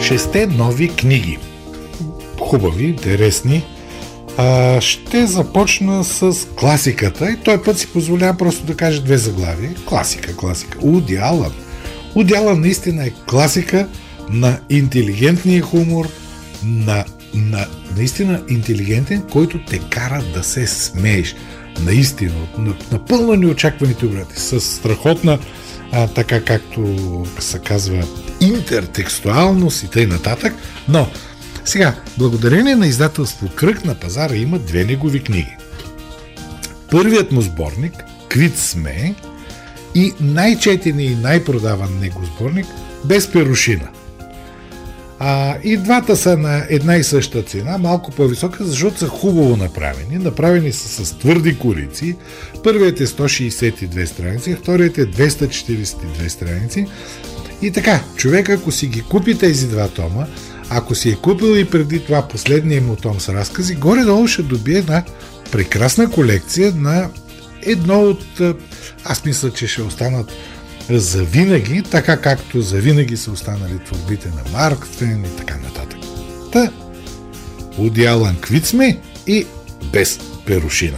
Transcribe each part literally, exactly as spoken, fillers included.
шесте нови книги. Хубави, интересни. А, ще започна с класиката и той път си позволява просто да кажа две заглавия. Класика, класика. Уди Алън. Уди Алън наистина е класика на интелигентния хумор, на, на наистина интелигентен, който те кара да се смееш. Наистина, напълно неочакваните обрати, с страхотна, а, така както се казва, интертекстуалност и тъй нататък. Но сега, благодарение на издателство Кръг, на пазара има две негови книги. Първият му сборник, Квит сме, и най-четени и най-продаван него сборник, Без перушина. А, и двата са на една и съща цена, малко по-висока, защото са хубаво направени. Направени са с твърди корици. Първият е сто шейсет и две страници, вторият е двеста четиридесет и две страници. И така, човек, ако си ги купи тези два тома, ако си е купил и преди това последния му том с разкази, горе-долу ще добие една прекрасна колекция на едно от... Аз мисля, че ще останат завинаги, така както завинаги са останали творбите на Марк Твен и така нататък. Та, Уди Алън, Квит сме и Без перушина.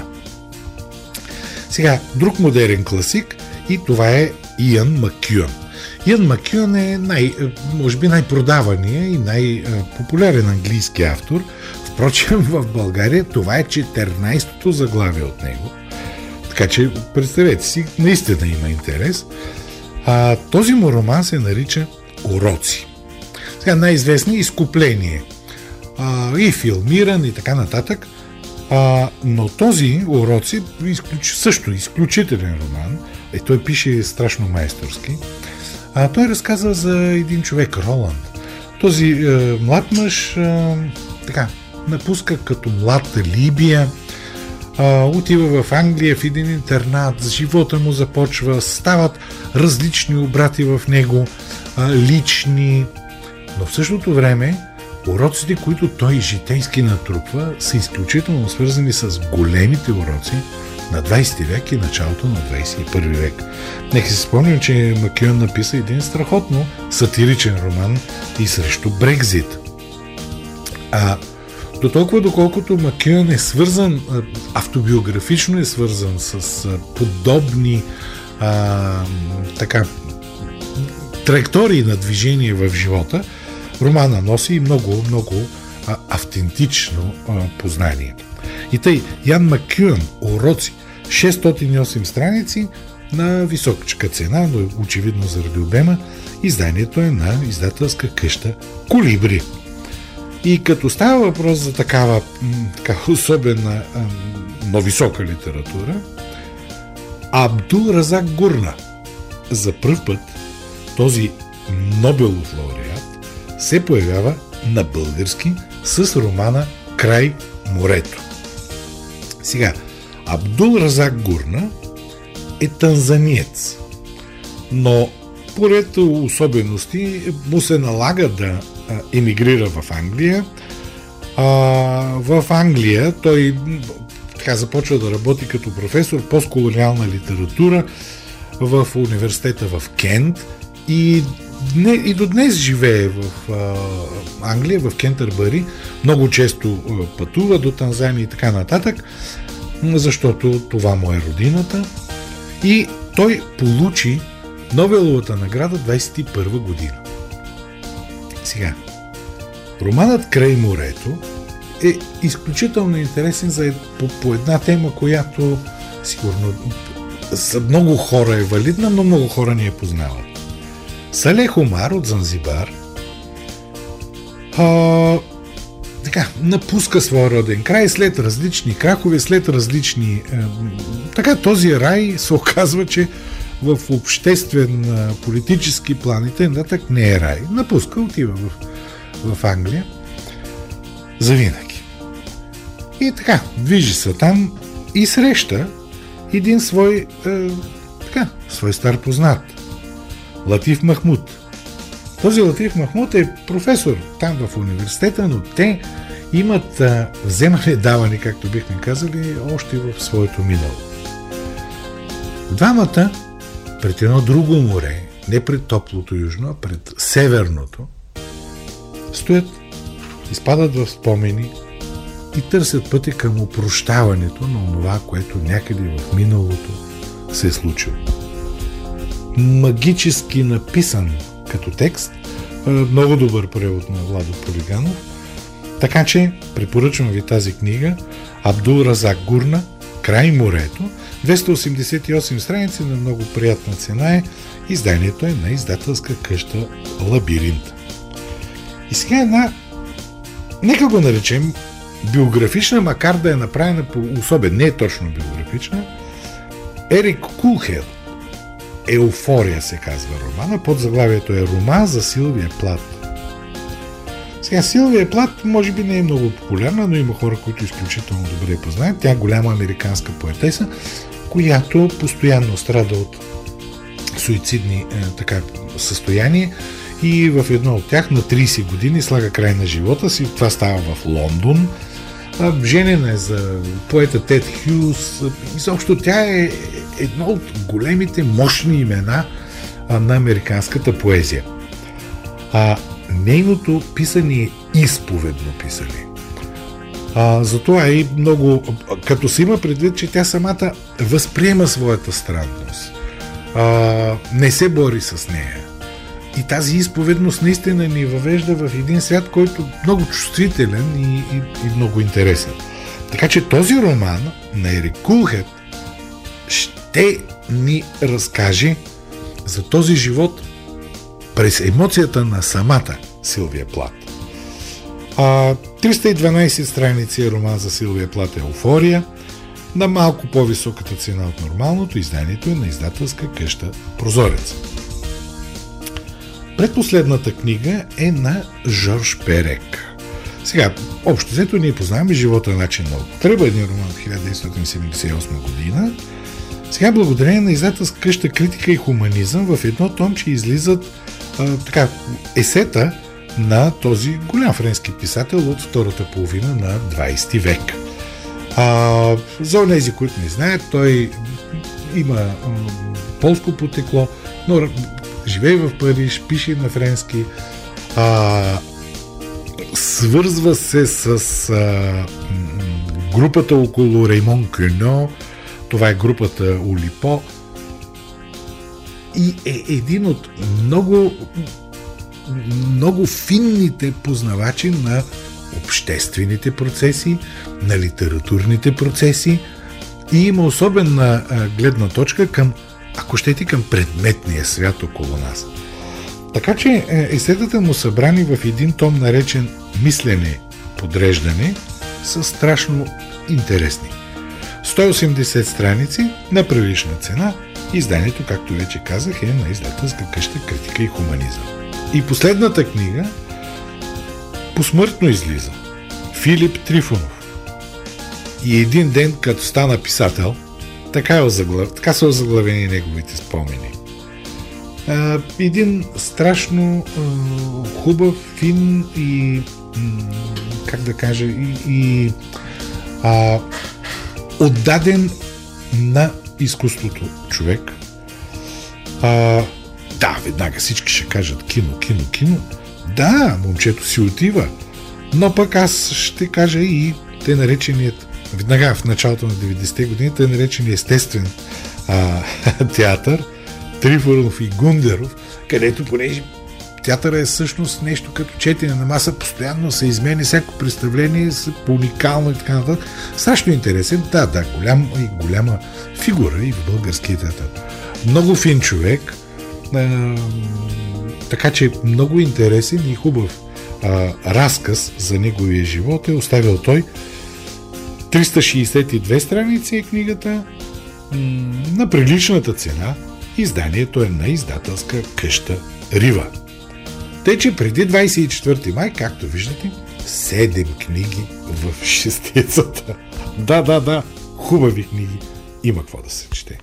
Сега, друг модерен класик и това е Иан Макюън. Иан Макюън е най, може би най-продавания и най-популярен английски автор. Впрочем, в България това е четиринайсетото заглавие от него. Така че, представете си, наистина има интерес. А, този му роман се нарича Уроци. Сега най-известни Изкупление. А, и филмиран и така нататък. А, но този Уроци изключ... също изключителен роман. Е, той пише страшно майсторски. А, той разказва за един човек, Роланд. Този е, млад мъж е, така, напуска като млад Либия, е, отива в Англия в един интернат, живота му започва, стават различни обрати в него, е, лични, но в същото време уроците, които той житейски натрупва, са изключително свързани с големите уроци на двайсети век и началото на двайсет и първи век. Нека си спомням, че Макюън написа един страхотно сатиричен роман и срещу Брекзит. А до толкова, доколкото Макюън е свързан, автобиографично е свързан с подобни а, така, траектории на движение в живота, романа носи много, много а, автентично а, познание. И тъй, Иан Макюън, Уроци, шестстотин и осем страници на високачка цена, но очевидно заради обема, изданието е на издателска къща Колибри. И като става въпрос за такава така, особена, но висока литература, Абдул Разак Гурна. За пръв път този Нобелов лауреат се появява на български с романа Край морето. Сега, Абдул Разак Гурна е танзаниец, но поред особености му се налага да емигрира в Англия. А, в Англия той така започва да работи като професор постколониална литература в университета в Кент и, и до днес живее в а, Англия, в Кентърбъри. Много често а, пътува до Танзания и така нататък, защото това му е родината. И той получи Нобеловата награда двайсет и първа година. Сега, романът Край морето е изключително интересен за, по, по една тема, която сигурно за много хора е валидна, но много хора не я познават. Салех Омар от Занзибар а, така, напуска своя роден край след различни крахове, след различни... Е, така, този рай се оказва, че в обществен, политически план и т.н. не е рай. Напуска, отива в, в Англия завинаги. И така, движи се там и среща един свой е, така, свой стар познат. Латиф Махмуд. Този Латиф Махмуд е професор там в университета, но те имат а, вземане-даване, както бихме казали, още в своето минало. Двамата пред едно друго море, не пред топлото южно, а пред северното, стоят, изпадат в спомени и търсят пътя към опрощаването на това, което някъде в миналото се е случило. Магически написан като текст, много добър превод на Владо Полиганов, така че препоръчвам ви тази книга Абдул Разак Гурна "Край морето", двеста осемдесет и осем страници на много приятна цена е. Изданието е на издателска къща Лабиринт. И сега една, нека го наречем биографична, макар да е направена по особен, не е точно биографична, Ерик Кулхед "Еуфория" се казва романа. Под заглавието е "Роман за Силвия Плат". Сега, Силвия Плат може би не е много популярна, но има хора, които изключително добре я познават. Тя е голяма американска поетеса, която постоянно страда от суицидни е, така, състояния и в едно от тях на трийсет години слага край на живота си. Това става в Лондон. Женена е за поета Тед Хюс. Изобщо тя е едно от големите мощни имена на американската поезия. А нейното писане е изповедно писане. А, затова е много, като се има предвид, че тя самата възприема своята странност. А, не се бори с нея. И тази изповедност наистина ни въвежда в един свят, който е много чувствителен и, и, и много интересен. Така че този роман на Ерик Кулхед ще ни разкаже за този живот през емоцията на самата Силвия Плат. А, триста и дванадесет страници е роман за Силвия Плат "Еуфория", на малко по-високата цена от нормалното. Изданието е на издателска къща Прозорец. Предпоследната книга е на Жорж Перек. Сега, общо взето ние познаваме "Живота, начин на употреба", един роман от хиляда деветстотин седемдесет и осма година. Сега, благодарение на издателска къща Критика и хуманизъм, в едно томче излизат а, така, есета на този голям френски писател от втората половина на двадесети век. А, за онези, които не знаят, той има м, полско потекло, но живее в Париж, пише на френски, а, свързва се с а, групата около Реймон Кюно, това е групата Олипо, и е един от много много финните познавачи на обществените процеси, на литературните процеси и има особена а, гледна точка към, ако щете, към предметния свят около нас. Така че есетата му събрани в един том, наречен "Мислене, подреждане", са страшно интересни. сто и осемдесет страници на прилична цена. Изданието, както вече казах, е на издателска къща Критика и хуманизъм. И последната книга посмъртно излиза. Филип Трифонов. И един ден, като стана писател, така, е озаглав... така са озаглавени неговите спомени. А, един страшно а, хубав, фин и м- как да кажа и, и а, отдаден на изкуството човек. А, да, веднага всички ще кажат кино, кино, кино. Да, момчето си отива. Но пък аз ще кажа и те нареченият, веднага в началото на деветдесетте години, те наречени естествен а, театър, Трифонов и Гундеров, където, понеже театъра е всъщност нещо като четене на маса, постоянно се измени, всяко представление е по-уникално и така нататък. Страшно интересен, да, да, голям и голяма фигура и в българския театър. Много фин човек, а, така че много интересен и хубав а, разказ за неговия живот е оставил той. триста шейсет и две страници е книгата, м- на приличната цена. Изданието е на издателска къща Рива. Тъй, че преди двадесет и четвърти май, както виждате, седем книги в шестицата. Да, да, да, хубави книги. Има какво да се чете.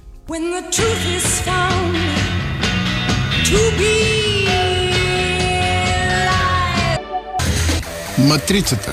Матрицата.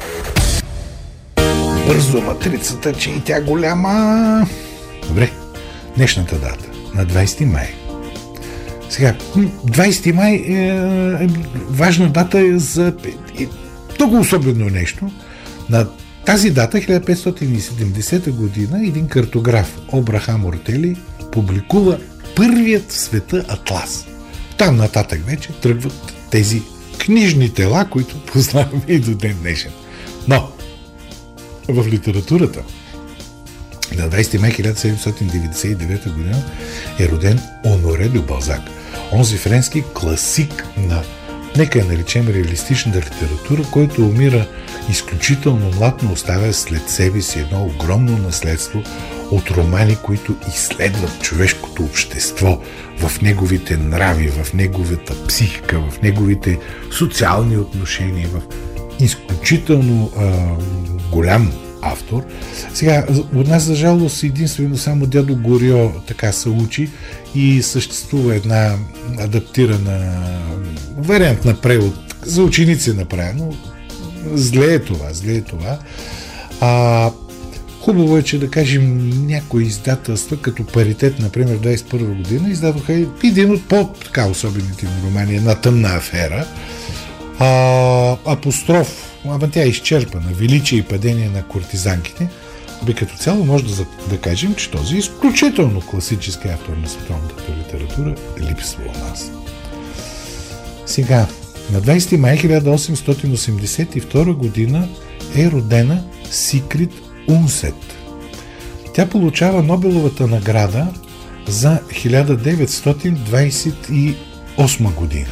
Бързо матрицата, че и тя голяма. Добре, днешната дата, на двадесети май. Сега, двайсети май е, е важна дата за е, много особено нещо. На тази дата, хиляда петстотин и седемдесета година, един картограф, Абрахам Ортели, публикува първият в света атлас. Там нататък вече тръгват тези книжни тела, които познаваме и до ден днешен. Но в литературата на двайсети май хиляда седемстотин деветдесет и девета година е роден Оноре де Балзак. Онзи френски класик на, нека я наречем, реалистичната литература, който умира изключително млад, но оставя след себе си едно огромно наследство от романи, които изследват човешкото общество в неговите нрави, в неговата психика, в неговите социални отношения, в изключително а, голям автор. Сега, от нас за жалост единствено само дядо Горио така се учи и съществува една адаптирана вариант на превод за ученици направено. Зле е това, зле е това. А, хубаво е, че да кажем някои издателства, като Паритет, например, двайсет и първа година, издадоха един от по-така особените романи, една тъмна афера. А, апостроф, ама тя е изчерпана, величие и падение на кортизанките. Би като цяло може да, да кажем, че този изключително класически автор на световната литература липсва у нас. Сега, на двайсети май хиляда осемстотин осемдесет и втора година е родена Сигрид Унсет. Тя получава Нобеловата награда за хиляда деветстотин двайсет и осма година.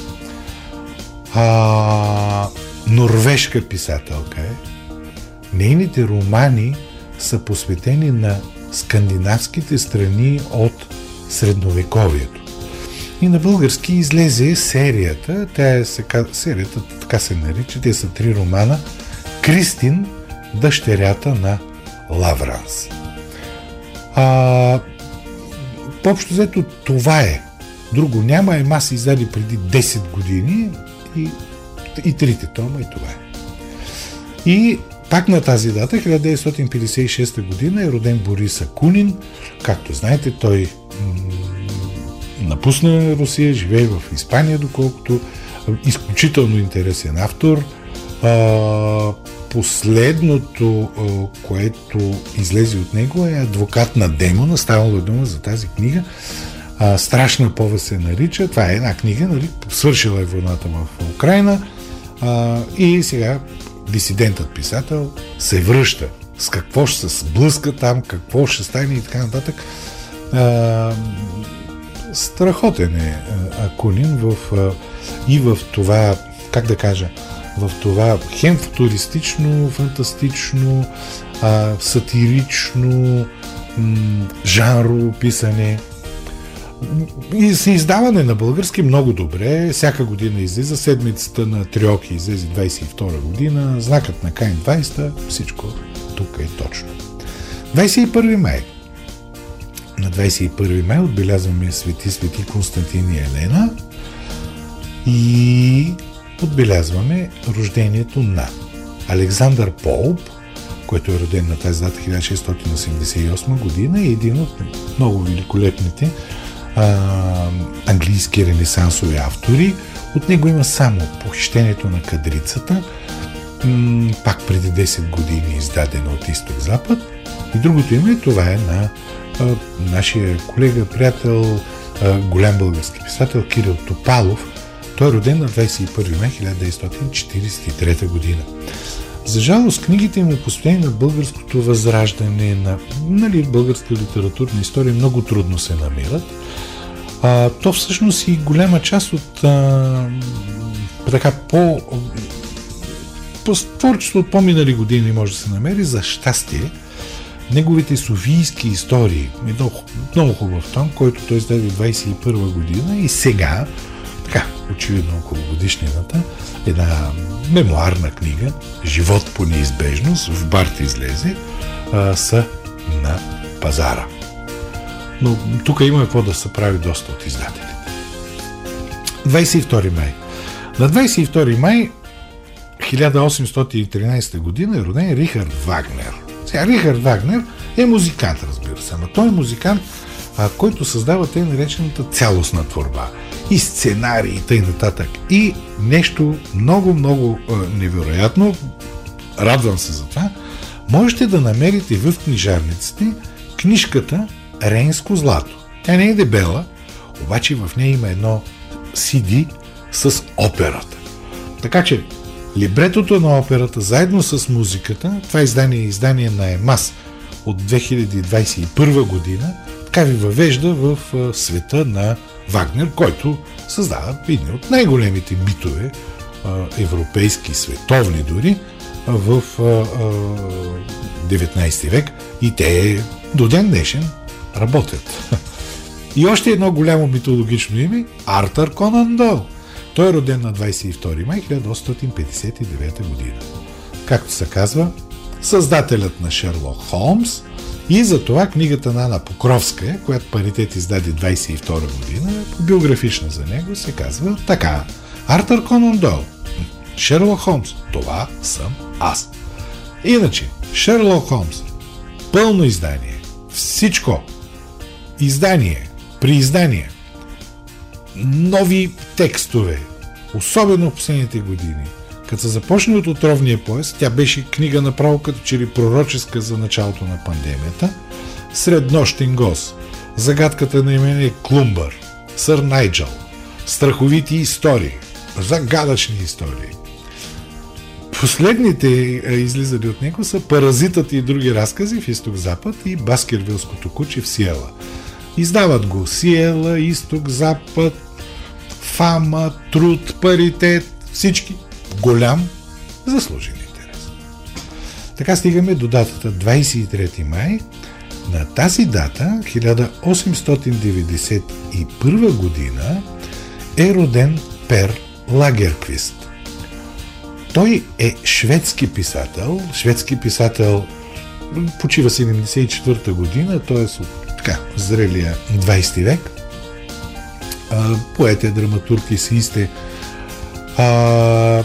А, норвежка писателка е. Нейните романи са посветени на скандинавските страни от средновековието. И на български излезе серията, тя е, серията така се нарича, те са три романа: Кристин, дъщерята на Лавранс. А, по-общо взето това е. Друго няма, ема се издаде преди десет години и, и трите тома, и това е. И пак на тази дата, хиляда деветстотин петдесет и шеста година, е роден Борис Акунин. Както знаете, той м- напусна Русия, живее в Испания, доколкото изключително интересен автор. А, последното, което излезе от него, е Адвокат на демона. Ставало дума за тази книга. А, Страшна повест се нарича. Това е една книга, нали? Свършила е войната в Украйна а, и сега дисидентът писател се връща. С какво ще се сблъска там, какво ще стане и така нататък. А, страхотен е Акунин в, и в това, как да кажа, в това хем футуристично, фантастично, а, сатирично м- жанрово писане. И се издаване на български много добре. Всяка година излиза. Седмицата на Триоки излезе двайсет и втора година. Знакът на Каин двайсета. Всичко тук е точно. двайсет и първи май. На двайсет и първи май отбелязваме Свети Свети Константин и Елена и отбелязваме рождението на Александър Полп, който е роден на тази дата хиляда шестстотин осемдесет и осма година и един от много великолепните а, английски ренесансови автори. От него има само Похищението на кадрицата, м- пак преди десет години издадена от Изток-Запад, и другото име, това е на а, нашия колега, приятел, а, голям български писател Кирил Топалов. Той е роден на двайсет и първи май хиляда деветстотин четирийсет и трета година. За жалост, книгите му посветени на българското възраждане, на, нали, българска литературна история много трудно се намират. А, то всъщност и голяма част от а, така по, по творчество от по-минали години може да се намери. За щастие, неговите софийски истории, много, много хубав том, който той издаде двайсет и първа година и сега, така, очевидно около годишнината, една мемуарна книга, Живот по неизбежност, в Барт излезе, а, са на пазара. Но тук има какво да се прави доста от издателите. двайсет и втори май. На двайсет и втори май хиляда осемстотин и тринайсета година е роден Рихард Вагнер. Сега Рихард Вагнер е музикант, разбира се, но той е музикант а, който създава тъй наречената цялостна творба. И сценарии, и тъй нататък. И нещо много-много невероятно, радвам се за това, можете да намерите в книжарниците книжката Рейнско злато. Тя не е дебела, обаче в нея има едно си ди с операта. Така че либретото на операта заедно с музиката, това издание е издание на Емас от две хиляди двадесет и първа година, така ви въвежда в света на Вагнер, който създава едни от най-големите митове, европейски, световни дори, в деветнадесети век, и те до ден днешен работят. И още едно голямо митологично име – Артър Конан Дойл. Той е роден на двадесет и втори май хиляда осемстотин петдесет и девета година. Както се казва, създателят на Шерлок Холмс, и затова книгата на Ана Покровска, която Паритет издаде двадесет и втора година, биографична за него, се казва така: Артър Конан Дойл, Шерлок Холмс, това съм аз. Иначе, Шерлок Холмс, пълно издание, всичко, издание, при издание, нови текстове, особено в последните години. Като се започне от Отровния пояс, тя беше книга направо като че ли пророческа за началото на пандемията, Среднощен гост, Загадката на имене Клумбър, Сър Найджел, Страховити истории, загадъчни истории. Последните излизали от него са Паразитът и други разкази в Изток-Запад и Баскервилското куче в Сиела. Издават го Сиела, Изток-Запад, Фама, Труд, Паритет, всички. Голям заслужен интерес. Така стигаме до датата двадесет и трети май. На тази дата, хиляда осемстотин деветдесет и първа година, е роден Пер Лагерквист. Той е шведски писател. Шведски писател почива седемдесет и четвърта година, т.е. от така, зрелия двадесети век. Поет е, драматург и есеист. А,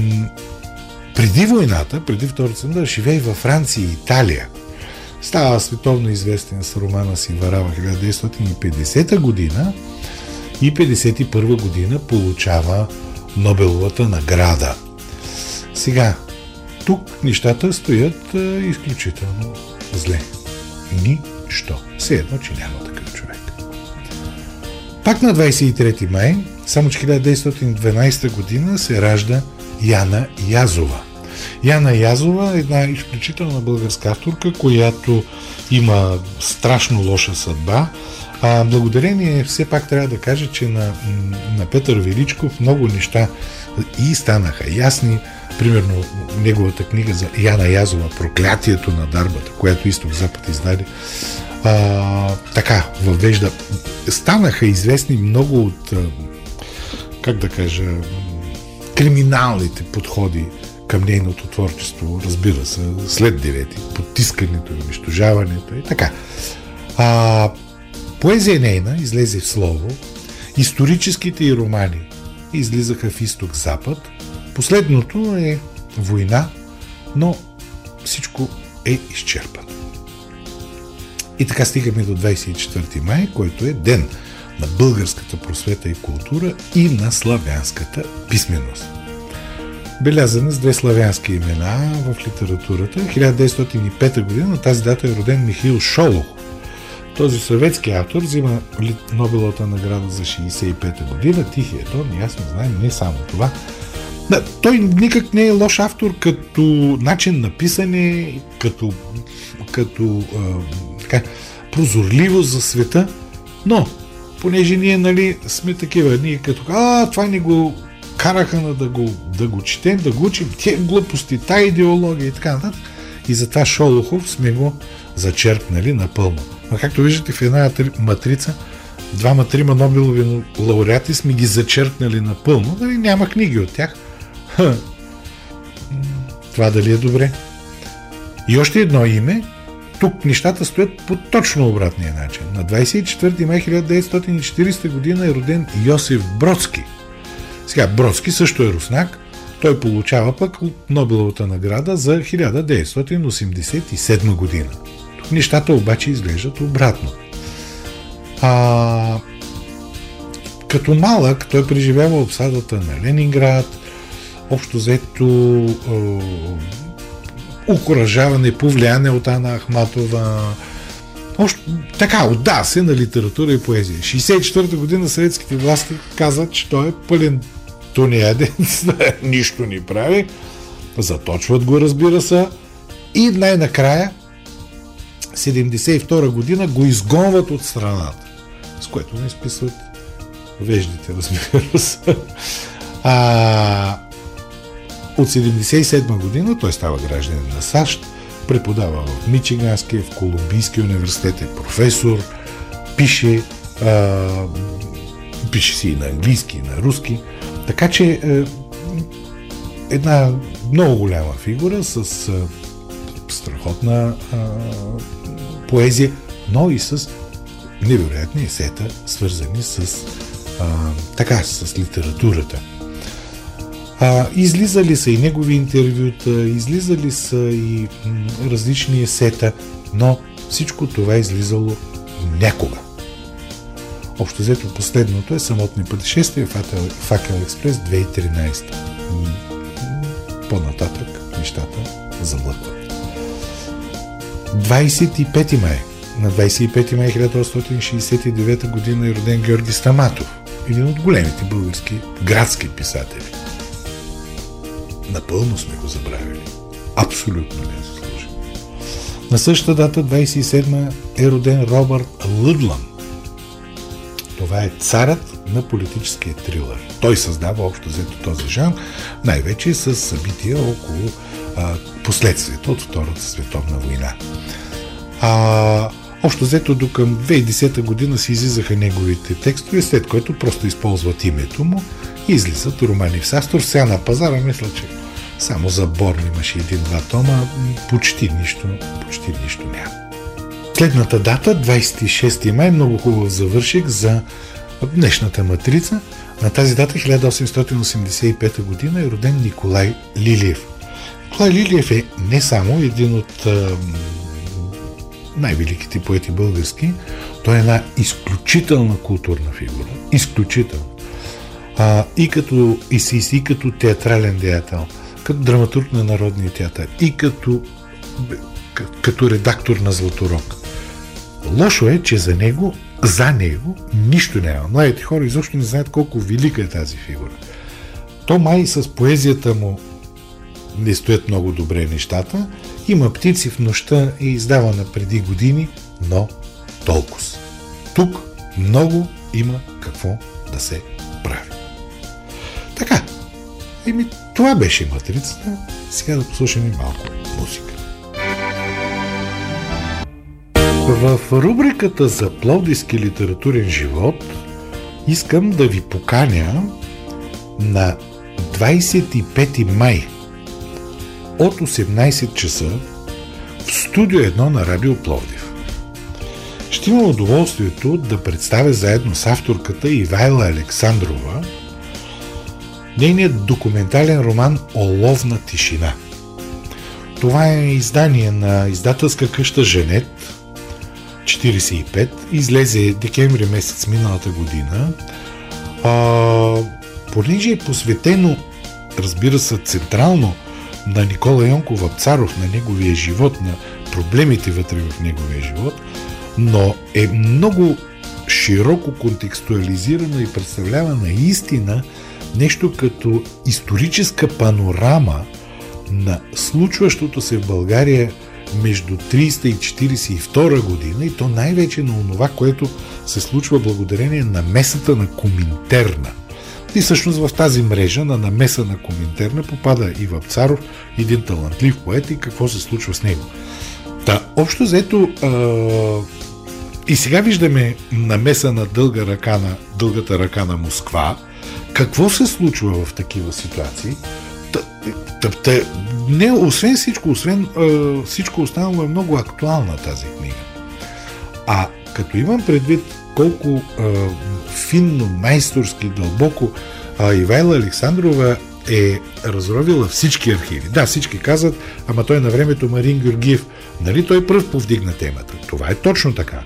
преди войната, преди Втората световна, живее във Франция и Италия. Става световно известен с романа си Варава хиляда деветстотин и петдесета година и петдесет и първа година получава Нобеловата награда. Сега, тук нещата стоят а, изключително зле. Нищо. Все едно, че няма такъв човек. Пак на двадесет и трети май, само че хиляда деветстотин и дванадесета година, се ражда Яна Язова. Яна Язова е една изключителна българска авторка, която има страшно лоша съдба. А благодарение, все пак трябва да кажа, че на, на Петър Величков много неща и станаха ясни. Примерно неговата книга за Яна Язова "Проклятието на дарбата", която Изток-Запад издаде, а, така въвежда. Станаха известни много от, как да кажа, криминалните подходи към нейното творчество, разбира се, след девети, потискането, унищожаването и така. А, поезия нейна излезе в слово, историческите и романи излизаха в Изток-Запад. Последното е Война, но всичко е изчерпано. И така стигаме до двадесет и четвърти май, който е ден на българската просвета и култура и на славянската писменост. Белязана с две славянски имена в литературата. хиляда деветстотин и пета година на тази дата е роден Михаил Шолохов. Този съветски автор взима Нобеловата награда за шейсет и пета година. Тихия тон, ясно знаем, не само това. Да, той никак не е лош автор като начин на писане, като, като а, така, прозорливост за света, но понеже ние, нали, сме такива, ние като а, това ни го караха на да го, да го четем, да го учим, тия глупости, тая идеология и така нататък, и затова Шолохов сме го зачеркнали напълно. Но както виждате, в една матрица двама-трима Нобелови лауреати сме ги зачеркнали напълно, нали, няма книги от тях. Ха. Това дали е добре? И още едно име. Тук нещата стоят по точно обратния начин. На двадесет и четвърти май хиляда деветстотин и четиридесета година е роден Йосиф Бродски. Сега, Бродски също е руснак. Той получава пък Нобеловата награда за хиляда деветстотин осемдесет и седма година. Тук нещата обаче изглеждат обратно. А, като малък той преживява обсадата на Ленинград, общо взето окуражаване, повлияние от Ана Ахматова. Още, така, отда се на литература и поезия. шейсет и четвърта година съветските власти казват, че той е пълен тунеядец, нищо ни прави. Заточват го, разбира се. И най-накрая, седемдесет и втора година, го изгонват от страната, с което не изписват веждите, разбира се. А, от седемдесет и седма година той става гражданин на САЩ, преподава в Мичиганския, в Колумбийския университет, е професор, пише, а, пише си и на английски, и на руски. Така че е, една много голяма фигура с е, страхотна е, поезия, но и с невероятни есета, свързани с е, така, с литературата. А, излизали са и негови интервюта, излизали са и м, различни есета, но всичко това е излизало някога. Общо взето последното е Самотни пътешествия, Факел експрес две хиляди и тринадесета. По-нататък нещата замлъкват. двадесет и пети май. На двадесет и пети май хиляда осемстотин шейсет и девета година е роден Георги Стаматов, един от големите български градски писатели. Напълно сме го забравили. Абсолютно не заслужи. На същата дата, двадесет и седма, е роден Робърт Лъдлън. Това е царят на политическия трилър. Той създава общо взето този жанр, най-вече с събития около а, последствията от Втората световна война. А, общо взето до към две хиляди и десета година си излизаха неговите текстове, след което просто използват името му и излизат романи в Састор. Сега на пазара мисля, че само за Борн имаше един-два тома, почти нищо, почти нищо няма. Следната дата, двадесет и шести май, много хубав завършик за днешната матрица. На тази дата, хиляда осемстотин осемдесет и пета година, е роден Николай Лилиев. Николай Лилиев е не само един от а, най-великите поети български, той е една изключителна културна фигура. Изключителна. А, и като исист, и като театрален деятел, като драматург на Народния театър, и като, като редактор на Златорог. Лошо е, че за него, за него нищо няма. Младите хора изобщо не знаят колко велика е тази фигура. То май с поезията му не стоят много добре нещата. Има Птици в нощта и издавана преди години, но толкова. Тук много има какво да се прави. Така, еми, това беше матрицата. Сега да послушаме малко музика. В рубриката за пловдивски литературен живот искам да ви поканя на двадесет и пети май от осемнадесет часа в студио едно на Радио Пловдив. Ще имам удоволствието да представя заедно с авторката Ивайла Александрова нейният документален роман "Оловна тишина". Това е издание на издателска къща Женет, четиридесет и пет, излезе декември месец миналата година. А, понеже е посветено, разбира се, централно на Никола Йонков Вапцаров, на неговия живот, на проблемите вътре в неговия живот, но е много широко контекстуализирана и представлява наистина нещо като историческа панорама на случващото се в България между тридесета и четиридесет и втора година, и то най-вече на онова, което се случва благодарение на намесата на Коминтерна. И всъщност в тази мрежа на намеса на Коминтерна попада и Вапцаров, един талантлив поет, и какво се случва с него. Та, общо взето, а, и сега виждаме намеса на дълга ръка на дългата ръка на Москва. Какво се случва в такива ситуации? Та, та, та, не, освен всичко, освен а, всичко останало е много актуална тази книга. А като имам предвид колко а, финно, майсторски, дълбоко а, Ивайла Александрова е разровила всички архиви. Да, всички казват, ама той на времето Марин Георгиев, нали той пръв повдигна темата. Това е точно така.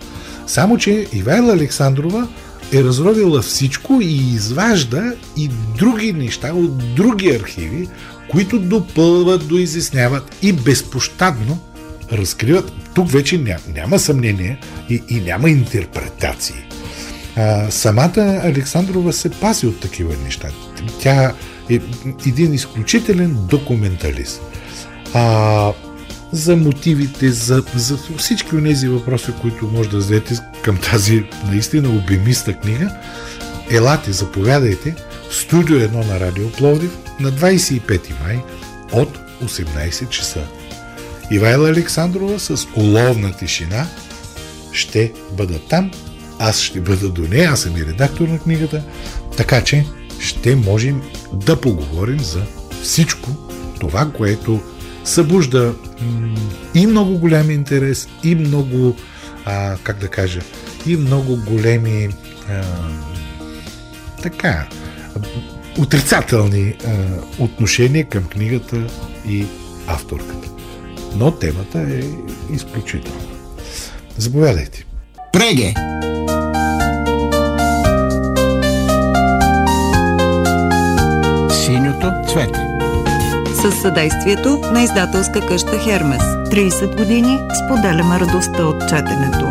Само че Ивайла Александрова е разровила всичко и изважда и други неща от други архиви, които допълват, доизясняват и безпощадно разкриват. Тук вече няма, няма съмнение и, и няма интерпретации. А, самата Александрова се пази от такива неща. Тя е един изключителен документалист. А, за мотивите, за, за всички от тези въпроси, които може да зададете към тази наистина обемиста книга, елате, заповядайте в студио едно на Радио Пловдив на двадесет и пети май от осемнадесет часа. Ивайла Александрова с уловна тишина ще бъда там, аз ще бъда до нея, аз съм и редактор на книгата, така че ще можем да поговорим за всичко това, което събужда м- и много голям интерес, и много, а, как да кажа, и много големи а, така, отрицателни а, отношения към книгата и авторката. Но темата е изключителна. Заповядайте. Преге! Синьото цвете. Със съдействието на издателска къща Хермес. тридесет години споделяме радостта от четенето.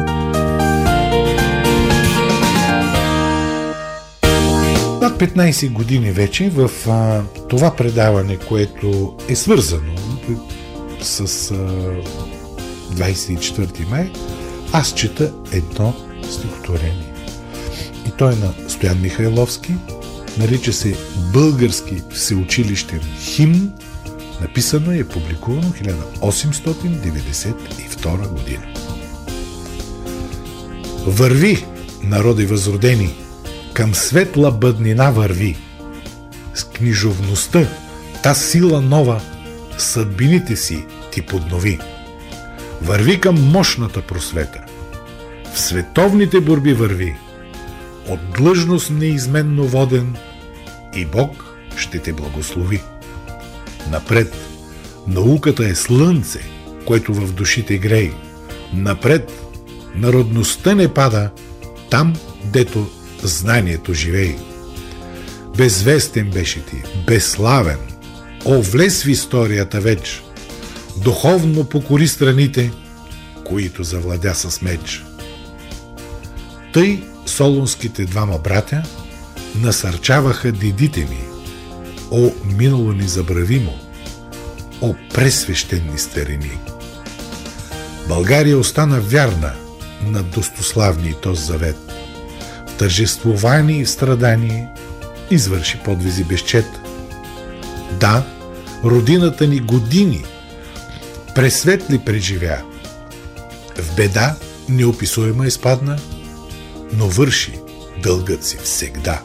Над петнадесет години вече в а, това предаване, което е свързано с а, двадесет и четвърти май, аз чета едно стихотворение. И то е на Стоян Михайловски, нарича се Български всеучилищен химн, написано и е публикувано хиляда осемстотин деветдесет и втора година. Върви, народи възродени, към светла бъднина върви. С книжовността, та сила нова, съдбините си ти поднови. Върви към мощната просвета. В световните борби върви. От длъжност неизменно воден и Бог ще те благослови. Напред, науката е слънце, което в душите грей. Напред, народността не пада, там, дето знанието живей. Безвестен беше ти, безславен, о, влез в историята веч. Духовно покори страните, които завладя с меч. Тъй солунските двама братя насърчаваха дедите ми. О, минало незабравимо! О, пресвещени старини! България остана вярна на достославния този завет. В тържествование и в страдание извърши подвизи безчет. Да, родината ни години пресветли преживя. В беда неописуема изпадна, но върши дългът си всегда.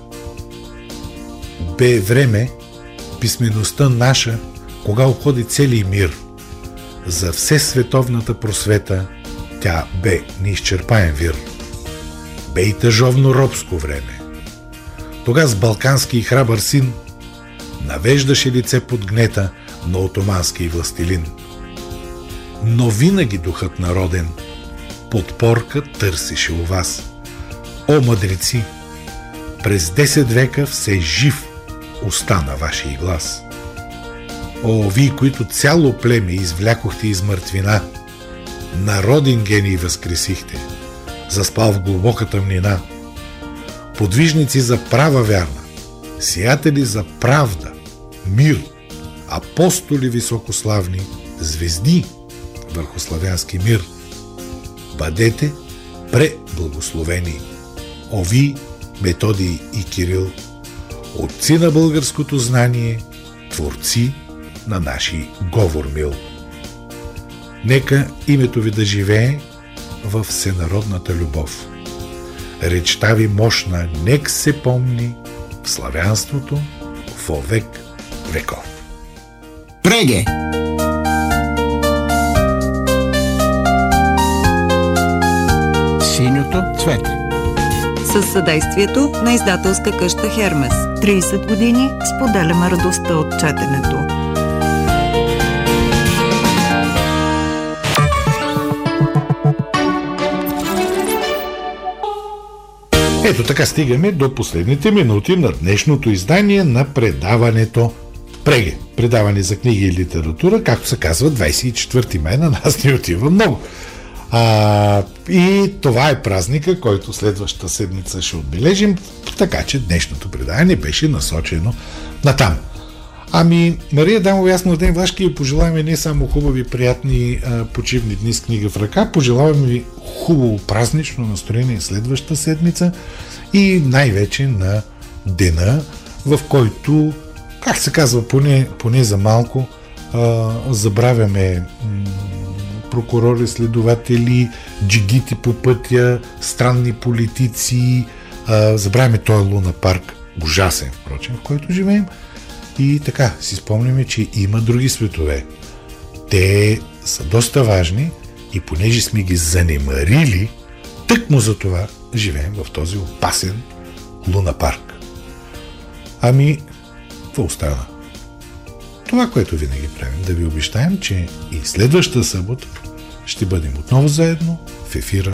Бе време писмеността наша, кога обходи цели мир. За все световната просвета тя бе неизчерпаем вир. Бе и тъжовно робско време. Тога с балкански и храбър син навеждаше лице под гнета на отомански властелин. Но винаги духът народен подпорка търсеше у вас. О, мъдреци, през десет века все жив остана вашия глас. О, вие, които цяло племе извлякохте из мъртвина, народен гений възкресихте, заспал в глубока тъмнина. Подвижници за права вярна, сиятели за правда, мир, апостоли високославни, звезди върху славянски мир. Бъдете преблагословени, ови Методий и Кирил, отци на българското знание, творци на наши говор мил. Нека името ви да живее във всенародната любов. Речта ви мощна нек се помни в славянството во век веков. Преге! Синьото цвете. Със съдействието на издателска къща Хермес. тридесет години споделяме радостта от четенето. Ето така стигаме до последните минути на днешното издание на предаването Преге. Предаване за книги и литература, както се казва, двадесет и четвърти май на нас ни отива много. А, и това е празника, който следващата седмица ще отбележим, така че днешното предаване беше насочено натам. Ами, Мария Дамова, аз на ден Вашки ви пожелаваме не само хубави, приятни а, почивни дни с книга в ръка, пожелаваме ви хубаво празнично настроение следващата седмица и най-вече на дена, в който, как се казва, поне, поне за малко а, забравяме м- прокурори, следователи, джигити по пътя, странни политици, а, забравяме този Луна парк, ужасен, впрочем, в който живеем. И така, си спомняме, че има други светове. Те са доста важни и понеже сме ги занемарили, тъкмо за това живеем в този опасен Луна парк. Ами, какво остана? Това, което винаги правим, да ви обещаем, че и следващата събота ще бъдем отново заедно в ефира